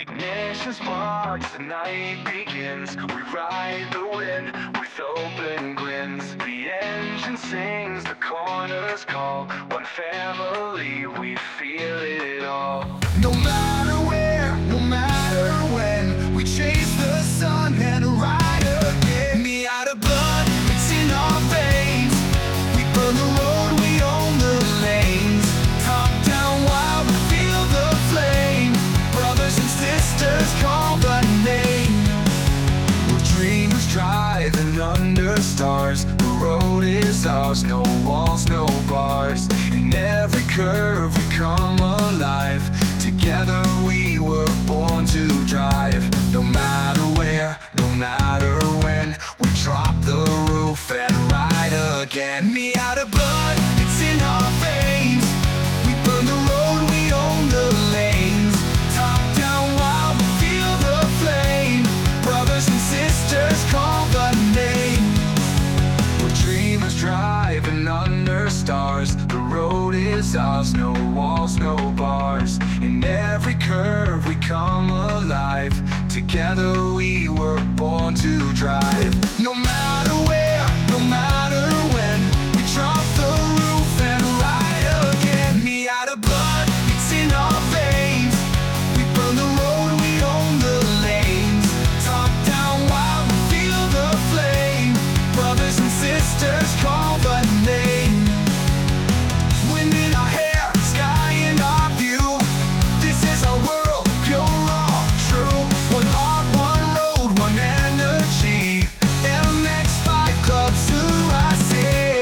Ignition sparks, the night begins. We ride the wind with open grins. The engine sings, the corners call. One family, we feel it all. No matter where, no matter when, we chase the sun and ride again. Me out of blood, it's in our veins. We burn the road, we own the lanes. Top down wild, we feel the flame. Brothers and sisters, call the name. We're dreamers driving under stars. The road is ours, no walls, no bars. In every curve we come alive. Together we were born to drive. No matter where, no matter when, we drop the roof and ride again. Me out of blood, it's in our veins. We burn the road, we own the lanes. Top down wild, we feel the flame. Brothers and sisters, call the name. We're dreamers driving under stars. The road is ours, no walls, no bars. In every curve we come alive. Together we were born to drive. No matter where, no matter when, we drop the roof and ride again. Me out of blood, it's in our veins. We burn the road, we own the lanes. Top down wild, we feel the flame. Brothers and sisters, call the name. Wind in our hair, sky in our view. This is our world, pure, raw, true. One heart, one road, one energy. MX5 Club, Surasi.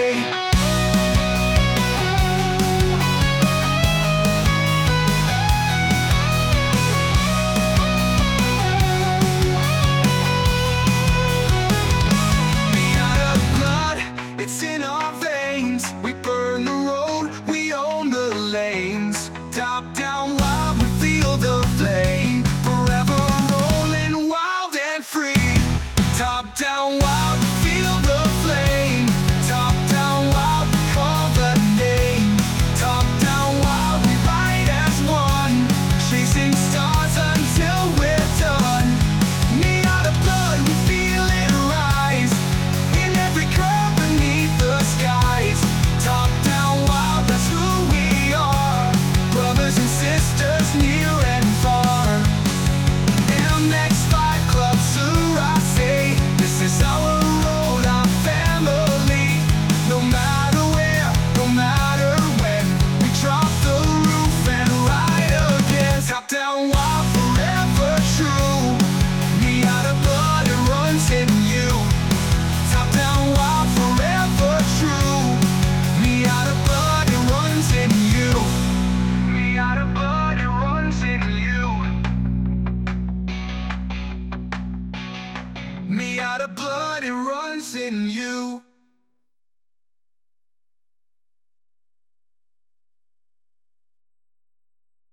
Me out of blood, it's in our veins. We burn the road, we own the lanes. Top down wild, we feel the flame. Forever rolling wild and free. Top down wild, we feel the flame. Top down wild, we call the name. Top down wild, we ride as one. Chasing stars until we're done. Me out of blood, we feel it rise. In every curve beneath the skies. Top down wild, that's who we are. Brothers and sisters, near and far. MX5 Club, Surasi. This is our road, our family. No matter where, no matter when, we drop the roof and ride again. Top down wild, forever true. Me out of blood, it runs in you. Top down wild, forever true. Me out of blood, it runs in you. Me out of blood, it runs in you. Me out of blood, it runs in you.